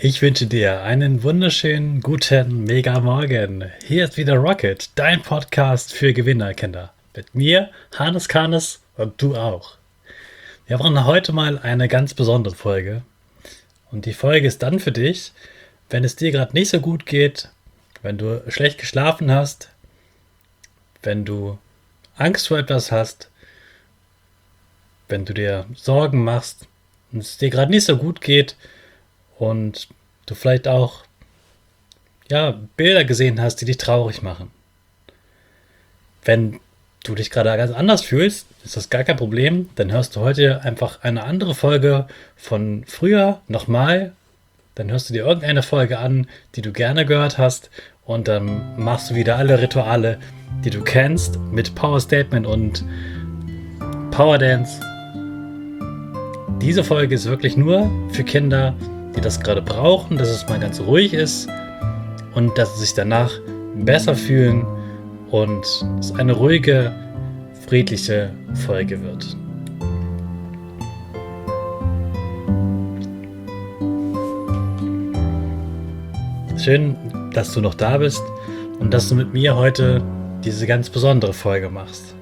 Ich wünsche dir einen wunderschönen, guten, mega Morgen. Hier ist wieder Rocket, dein Podcast für Gewinnerkinder. Mit mir, Hannes Karnes und du auch. Wir machen heute mal eine ganz besondere Folge. Und die Folge ist dann für dich, wenn es dir gerade nicht so gut geht, wenn du schlecht geschlafen hast, wenn du Angst vor etwas hast, wenn du dir Sorgen machst und es dir gerade nicht so gut geht und du vielleicht auch Bilder gesehen hast, die dich traurig machen. Wenn du dich gerade ganz anders fühlst, ist das gar kein Problem. Dann hörst du heute einfach eine andere Folge von früher nochmal. Dann hörst du dir irgendeine Folge an, die du gerne gehört hast. Und dann machst du wieder alle Rituale, die du kennst, mit Power Statement und Power Dance. Diese Folge ist wirklich nur für Kinder, die das gerade brauchen, dass es mal ganz ruhig ist und dass sie sich danach besser fühlen und es eine ruhige, friedliche Folge wird. Schön, dass du noch da bist und dass du mit mir heute diese ganz besondere Folge machst.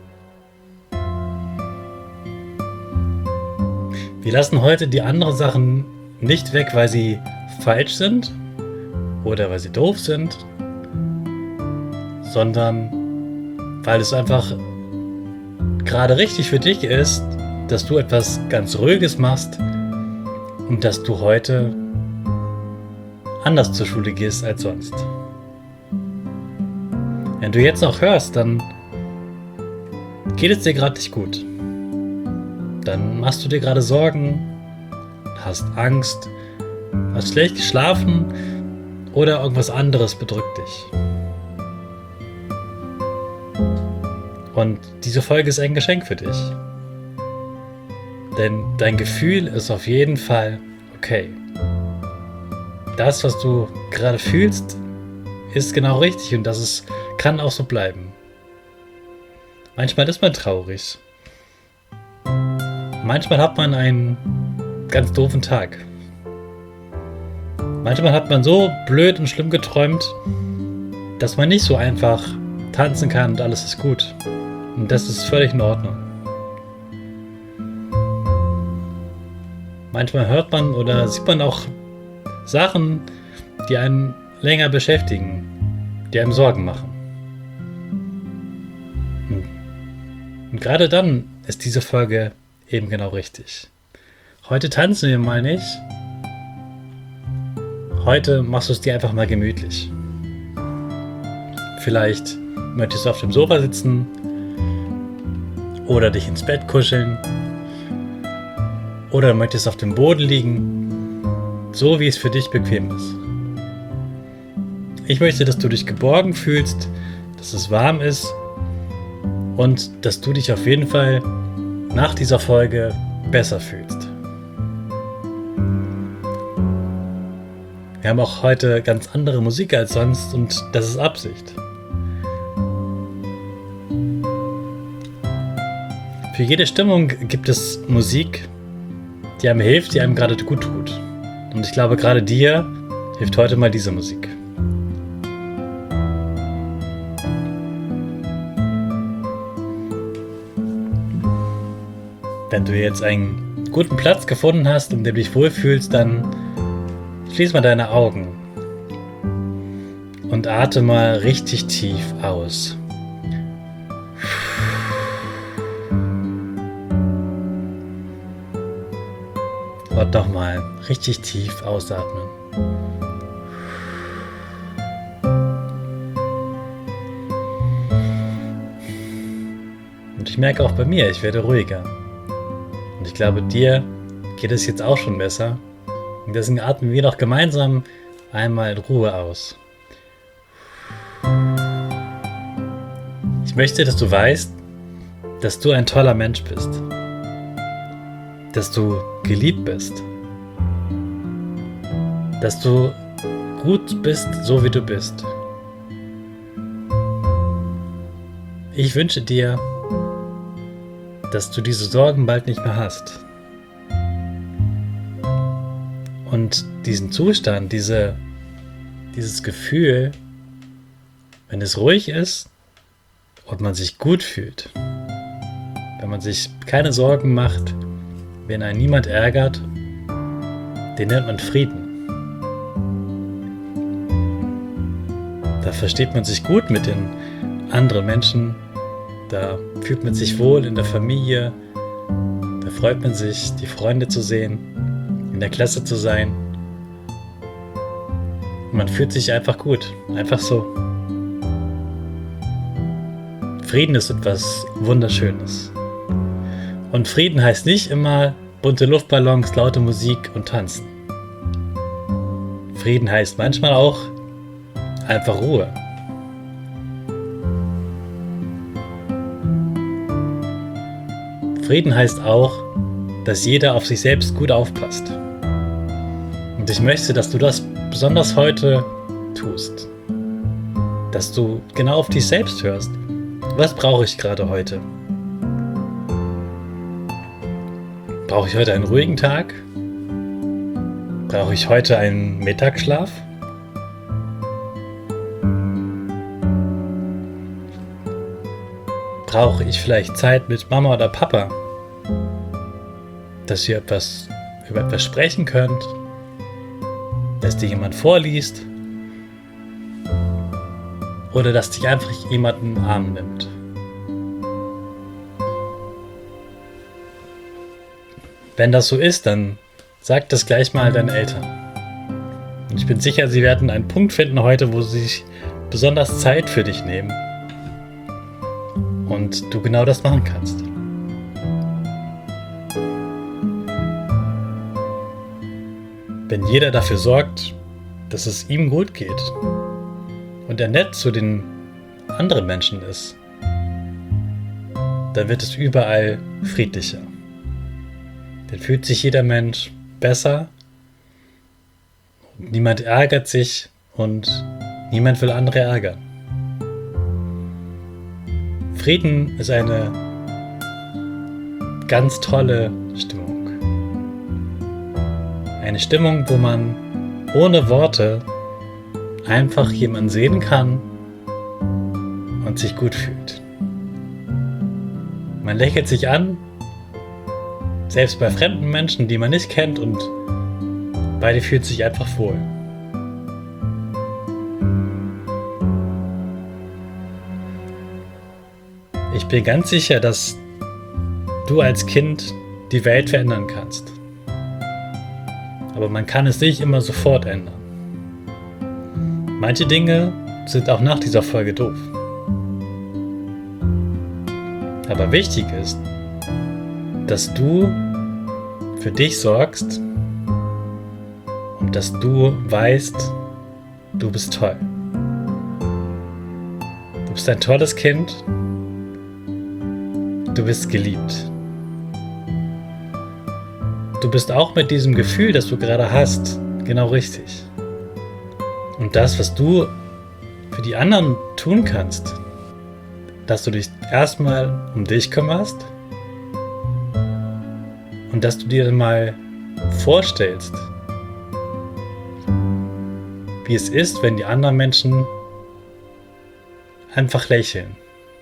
Wir lassen heute die anderen Sachen nicht weg, weil sie falsch sind oder weil sie doof sind, sondern weil es einfach gerade richtig für dich ist, dass du etwas ganz Ruhiges machst und dass du heute anders zur Schule gehst als sonst. Wenn du jetzt noch hörst, dann geht es dir gerade nicht gut. Dann machst du dir gerade Sorgen, hast Angst, hast schlecht geschlafen oder irgendwas anderes bedrückt dich. Und diese Folge ist ein Geschenk für dich. Denn dein Gefühl ist auf jeden Fall okay. Das, was du gerade fühlst, ist genau richtig und kann auch so bleiben. Manchmal ist man traurig. Manchmal hat man einen ganz doofen Tag. Manchmal hat man so blöd und schlimm geträumt, dass man nicht so einfach tanzen kann und alles ist gut. Und das ist völlig in Ordnung. Manchmal hört man oder sieht man auch Sachen, die einen länger beschäftigen, die einem Sorgen machen. Und gerade dann ist diese Folge eben genau richtig. Heute tanzen wir mal nicht. Heute machst du es dir einfach mal gemütlich. Vielleicht möchtest du auf dem Sofa sitzen oder dich ins Bett kuscheln oder möchtest auf dem Boden liegen, so wie es für dich bequem ist. Ich möchte, dass du dich geborgen fühlst, dass es warm ist und dass du dich auf jeden Fall nach dieser Folge besser fühlst. Wir haben auch heute ganz andere Musik als sonst und das ist Absicht. Für jede Stimmung gibt es Musik, die einem hilft, die einem gerade gut tut. Und ich glaube, gerade dir hilft heute mal diese Musik. Wenn du jetzt einen guten Platz gefunden hast, in dem du dich wohlfühlst, dann schließ mal deine Augen und atme mal richtig tief aus. Und nochmal richtig tief ausatmen. Und ich merke auch bei mir, ich werde ruhiger. Und ich glaube, dir geht es jetzt auch schon besser. Und deswegen atmen wir noch gemeinsam einmal in Ruhe aus. Ich möchte, dass du weißt, dass du ein toller Mensch bist. Dass du geliebt bist. Dass du gut bist, so wie du bist. Ich wünsche dir, dass du diese Sorgen bald nicht mehr hast. Und diesen Zustand, dieses Gefühl, wenn es ruhig ist und man sich gut fühlt, wenn man sich keine Sorgen macht, wenn einen niemand ärgert, den nennt man Frieden. Da versteht man sich gut mit den anderen Menschen, da fühlt man sich wohl in der Familie, da freut man sich, die Freunde zu sehen, in der Klasse zu sein. Man fühlt sich einfach gut, einfach so. Frieden ist etwas Wunderschönes. Und Frieden heißt nicht immer bunte Luftballons, laute Musik und Tanzen. Frieden heißt manchmal auch einfach Ruhe. Frieden heißt auch, dass jeder auf sich selbst gut aufpasst. Und ich möchte, dass du das besonders heute tust. Dass du genau auf dich selbst hörst. Was brauche ich gerade heute? Brauche ich heute einen ruhigen Tag? Brauche ich heute einen Mittagsschlaf? Brauche ich vielleicht Zeit mit Mama oder Papa? Dass ihr über etwas sprechen könnt? Dass dir jemand vorliest? Oder dass dich einfach jemand in den Arm nimmt? Wenn das so ist, dann sag das gleich mal deinen Eltern. Und ich bin sicher, sie werden einen Punkt finden heute, wo sie sich besonders Zeit für dich nehmen. Und du genau das machen kannst. Wenn jeder dafür sorgt, dass es ihm gut geht und er nett zu den anderen Menschen ist, dann wird es überall friedlicher. Dann fühlt sich jeder Mensch besser, niemand ärgert sich und niemand will andere ärgern. Frieden ist eine ganz tolle Stimmung. Eine Stimmung, wo man ohne Worte einfach jemanden sehen kann und sich gut fühlt. Man lächelt sich an, selbst bei fremden Menschen, die man nicht kennt, und beide fühlen sich einfach wohl. Ich bin ganz sicher, dass du als Kind die Welt verändern kannst. Aber man kann es nicht immer sofort ändern. Manche Dinge sind auch nach dieser Folge doof. Aber wichtig ist, dass du für dich sorgst und dass du weißt, du bist toll. Du bist ein tolles Kind. Du bist geliebt. Du bist auch mit diesem Gefühl, das du gerade hast, genau richtig. Und das, was du für die anderen tun kannst, dass du dich erstmal um dich kümmerst und dass du dir dann mal vorstellst, wie es ist, wenn die anderen Menschen einfach lächeln.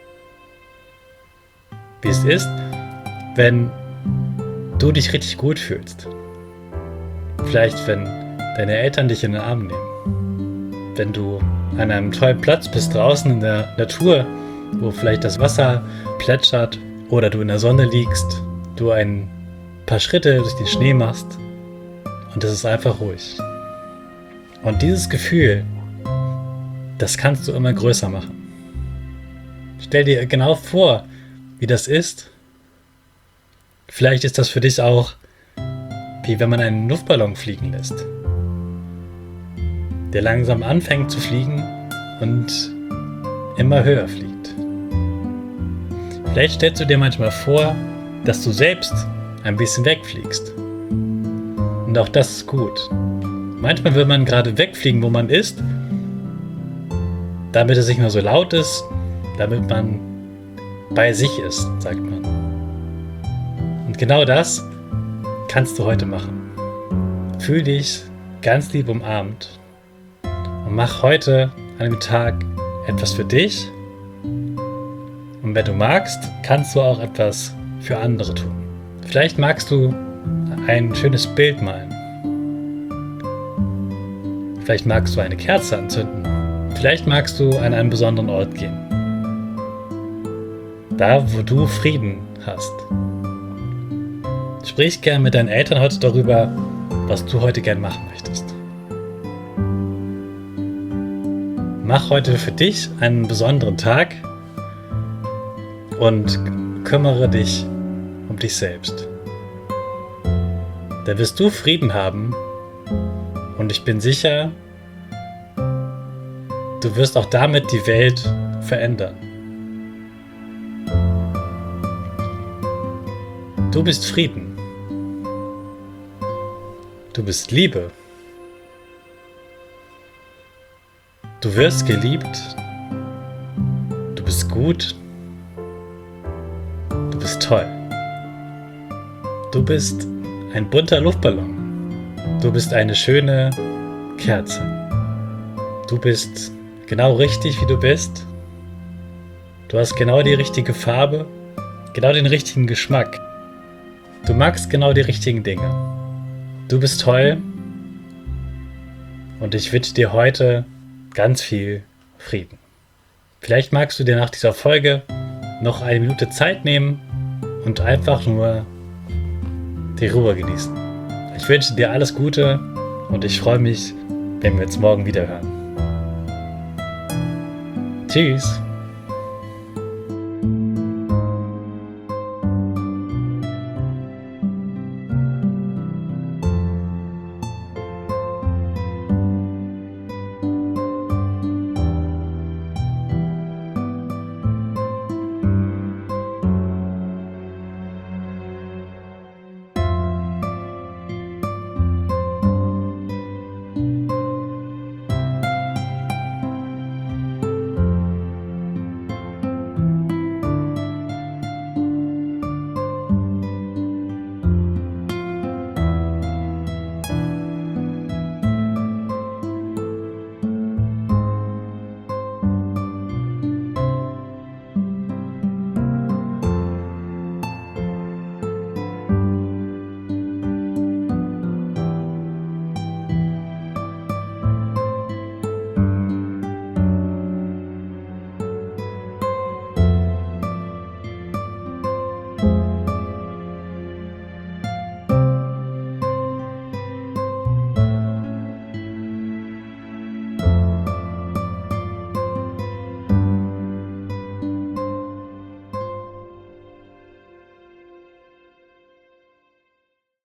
Wie es ist, wenn du dich richtig gut fühlst. Vielleicht, wenn deine Eltern dich in den Arm nehmen. Wenn du an einem tollen Platz bist, draußen in der Natur, wo vielleicht das Wasser plätschert oder du in der Sonne liegst, du ein paar Schritte durch den Schnee machst und es ist einfach ruhig. Und dieses Gefühl, das kannst du immer größer machen. Stell dir genau vor, wie das ist. Vielleicht ist das für dich auch, wie wenn man einen Luftballon fliegen lässt, der langsam anfängt zu fliegen und immer höher fliegt. Vielleicht stellst du dir manchmal vor, dass du selbst ein bisschen wegfliegst. Und auch das ist gut. Manchmal will man gerade wegfliegen, wo man ist, damit es nicht mehr so laut ist, damit man bei sich ist, sagt man. Und genau das kannst du heute machen. Fühl dich ganz lieb umarmt und mach heute an dem Tag etwas für dich. Und wenn du magst, kannst du auch etwas für andere tun. Vielleicht magst du ein schönes Bild malen. Vielleicht magst du eine Kerze anzünden. Vielleicht magst du an einen besonderen Ort gehen. Da, wo du Frieden hast. Sprich gern mit deinen Eltern heute darüber, was du heute gern machen möchtest. Mach heute für dich einen besonderen Tag und kümmere dich um dich selbst. Da wirst du Frieden haben und ich bin sicher, du wirst auch damit die Welt verändern. Du bist Frieden. Du bist Liebe. Du wirst geliebt. Du bist gut. Du bist toll. Du bist ein bunter Luftballon. Du bist eine schöne Kerze. Du bist genau richtig, wie du bist. Du hast genau die richtige Farbe, genau den richtigen Geschmack. Du magst genau die richtigen Dinge. Du bist toll und ich wünsche dir heute ganz viel Frieden. Vielleicht magst du dir nach dieser Folge noch eine Minute Zeit nehmen und einfach nur die Ruhe genießen. Ich wünsche dir alles Gute und ich freue mich, wenn wir uns morgen wieder hören. Tschüss!